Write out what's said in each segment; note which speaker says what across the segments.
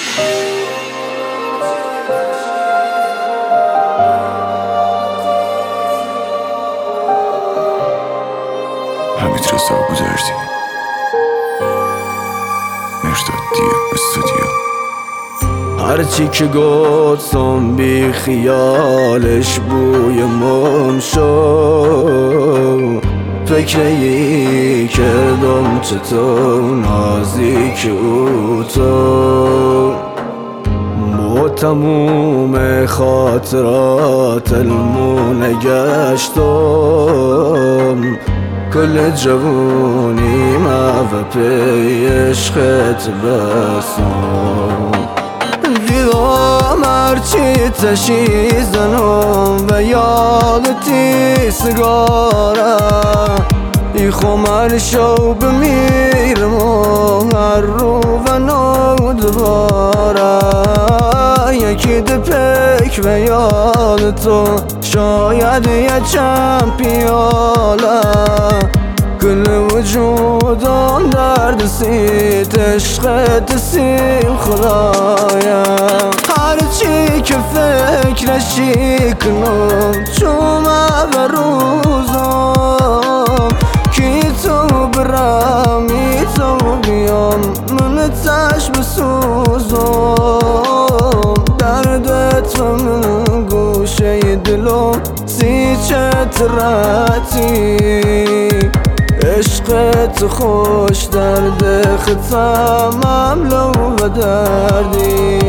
Speaker 1: حمید رضا بودردی مرداد استودیو.
Speaker 2: هرچی که گفتم بی خیالش بوی مم شد، فکری کردم چطور نازی که او تو با تموم خاطرات المونه گشتم، کل جوونی ما و پی عشقت بسم دیدم هرچی تشیزنم و یادتی سگاره ای خمر شو بمیرم هر رو و نو دوباره یکی دپک و یاد تو شاید یه چند پیاله کل وجودم درد سیت عشقت سیم خدایا هرچی که فکرشی کنم چومه و روزم کی تو برامی تو بیام من تش بسوزم دردت و من گوشه دلم سی چتراتی عشقت خوش درد ختمم لو و دردی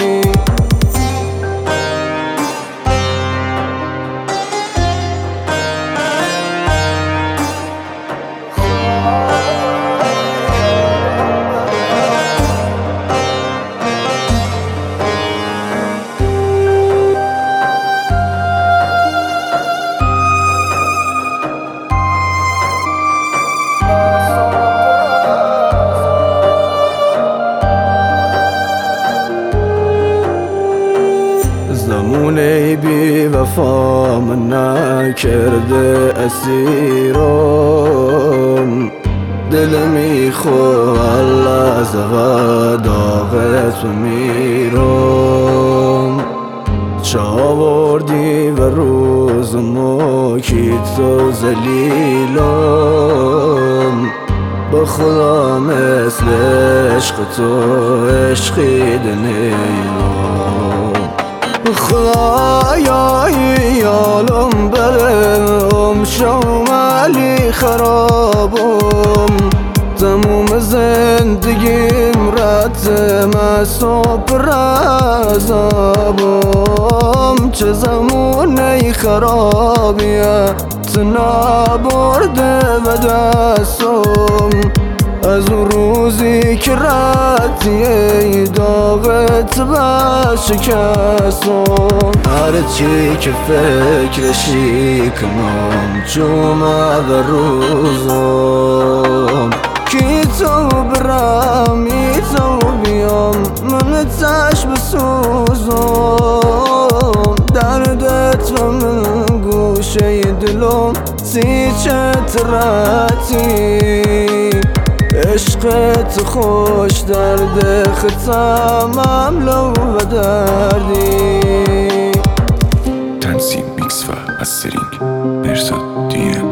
Speaker 2: زمونه بی وفا من نکرده اسیرم دل میخواه لحظه داغت میرم چاوردی و روز موکی تو زلیلم به خدا مثل عشق تو عشقی دنیلم خدایای عالم برم شمالی خرابم تموم زندگیم رتم صبر عذابم چه زمونه خرابیه تنا برده و دستم از اون روزی که رتیه داغت بشکستم هرچی که فکرشی کنم جمعه و روزم کی تو برامی تو بیام من تش بسوزم دردت و من گوشه دلم سی چتراتی عشقت خوش درد ختمم لو و دردی
Speaker 1: تنظیم میکس و مسترینگ مرداد